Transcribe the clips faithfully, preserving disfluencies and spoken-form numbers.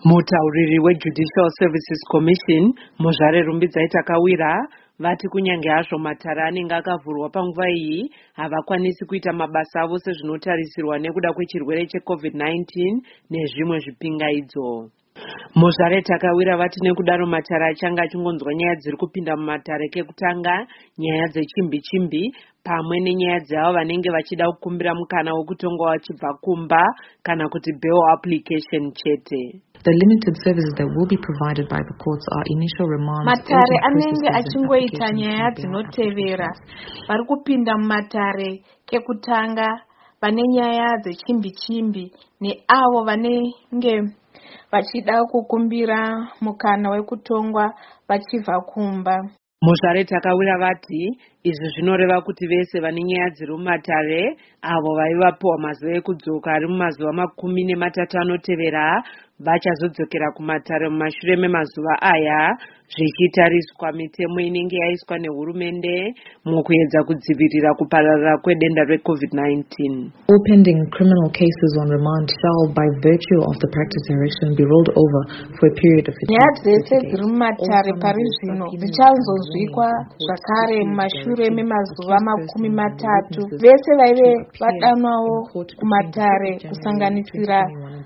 Mutauriri weJudicial Services Commission Mozvare Rumbidzai Takawira vati kunyange hazvo matare anenge akavhurwa panguva iyi havakwanisi kuita mabasa avo sezvinotarisirwa nekuda kwechirwere checovid nineteen nezvimwe zvipingaidzo. Mozvare Takawira vati nekudaro matare achanga achingonzwa nyaya dziri kupinda mumatare kekutanga, nyaya dzechimbi chimbi pamwe nenyaya dzeavo vanenge vachida kukumbira mukana wekutongwa vachibva kumba kana kuti bail application chete. The limited services that will be provided by the courts are initial remand. Matare anenge achingoita nyaya dzinotevera vari kupinda mumatare kekutanga vane nyaya dzechimbi chimbi neavo vanenge vachida kukumbira mukana wekutongwa vachibva kumba. Mozvare Takawira vati izvi zvinoreva kuti vese vane nyaya dziri mumatare avo vaivapiwa mazuva ekudzoka ari mumazuva makumi nematatu anotevera vachazodzokera kumatare mumashure memazuva aya, zvichitariswa mitemo inenge yaiswa nehurumende mukuedza kudzivirira kupararira kwedenda recovid nineteen. All pending criminal cases on remand shall by virtue of the practice direction be rolled over for a period of nyaya dzese dziri mumatare pari zvino dzichanzozvikwa zvakare mumashure memazuva makumi matatu. Vese vaive vadanwawo kumatare kusanganisira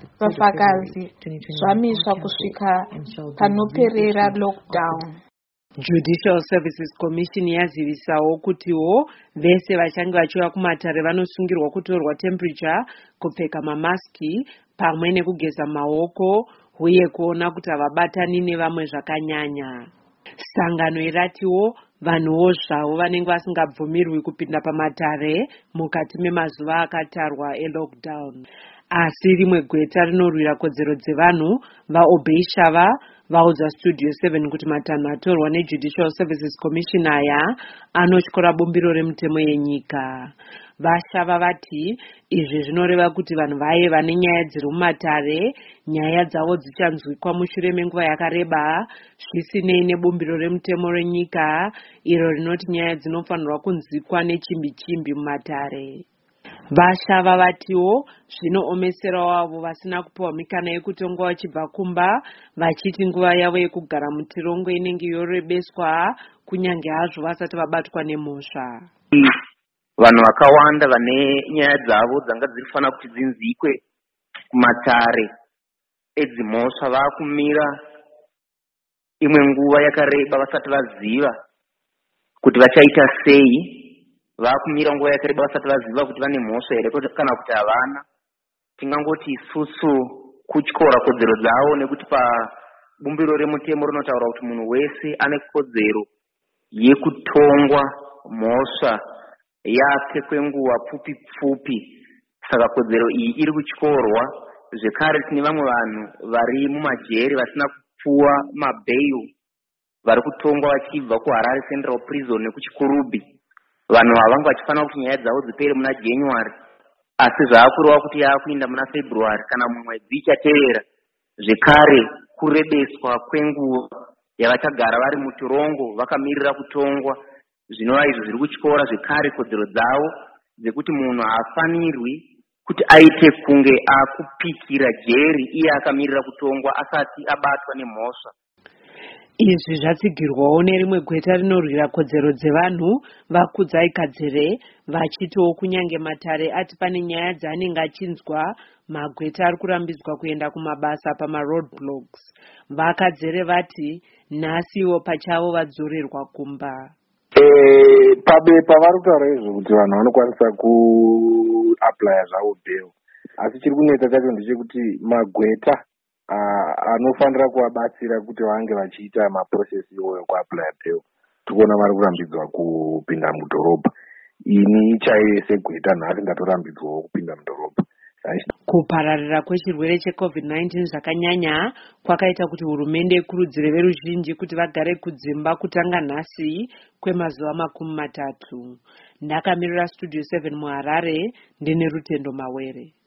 vafakazi zvamiswa kusvika panoperera lockdown. Judicial Services Commission yazivisawo kutiwo vese vachange vachiuya kumatare vanosungirwa kutorwa temperature, kupfeka mamaski pamwe nekugeza maoko uye kuona kuti havabatani nevamwe zvakanyanya. Sangano iratiwo vanhuwo zvavo vanenge vasingabvumirwi kupinda pamatare mukati memazuva akatarwa elockdown. Asi rimwe gweta rinorwira kodzero dzevanhu vaObey Shava vaudza Studio seven kuti matanho atorwa neJudicial Services Commission aya anotyora bumbiro remutemo yenyika. Vashava vati izvi zvinoreva kuti vanhu vaye vane nyaya dziri mumatare nyaya dzavo dzichanzwikwa mushure menguva yakareba zvisinei nebumbiro remutemo renyika iro rinoti nyaya dzinofanirwa kunzwikwa nechimbi chimbi mumatare. Vashava vatiwo zvinoomesera wavo vasina kupiwa mikana yekutongwa vachibva kumba vachiti nguva yavo yekugara mutirongo inenge yorebeswa kunyange hazvo vasati vabatwa nemhosva. Vanhu vakawanda vane nyaya dzavo dzanga dzirifana kuti dzinzikwe kumatare edzimhosva vakumira imwe nguva yakareba vasati vaziva kuti vachaita sei. Vakumira nguva yakareba vasati vaziva kuti vane mhosva here kana kuti havana. Tingangoti isusu kutyora kodzero dzavo nekuti pabumbiro remutemo rinotaura kuti munhu wese ane kodzero yekutongwa mhosva yake kwenguva pfupi pfupi. Saka kodzero iyi iri kutyorwa. Zvekare tine vamwe vanhu vari mumajeri vasina kupuwa mabail vari kutongwa vachibva kuHarare Central Prison nekuchiKurubi. Vanhu ava vanga vachifanira kuti nyaya dzavo dzipere muna January asi zvaakureva kuti yaakuinda muna February kana mumwedzi ichatevera. Zvekare kurebeswa kwenguva yavachagara vari mutirongo vakamirira kutongwa zvinova izvo zviri kutyora zvekare kodzero dzavo dzekuti munhu haafanirwi kuti aite kunge akupikira jeri iye akamirira kutongwa asati abatwa nemhosva. Izvi zvatsigirwawo nerimwe gweta rinorwira kodzero dzevanhu Vakudzai Kadzere vachitiwo kunyange matare ati pane nyaya dzaanenge achinzwa magweta ari kurambidzwa kuenda kumabasa pamaroadblocks. Vakadzere vati nhasiwo pachavo vadzorerwa kumba. Eh, pabepa vari kutaura izvo kuti vanhu vanokwanisa kuaplya zvavo bail, asi chiri kunetsa chacho ndechekuti magweta Uh, anofanira kuvabatsira kuti vange vachiita maprocess iwoyo kuaplya bail. Tikuona vari kurambidzwa kupinda mudhorobha. Ini chaiye segweta nhasi ndatorambidzwawo kupinda mudhorobha. Kupararira kwechirwere checovid nineteen zvakanyanya kwakaita kuti hurumende ikurudzire veruzhinji kuti vagare kudzimba kutanga nhasi kwemazuva makumi matatu. Ndakamirira Studio seven muHarare ndine Rutendo Mawere.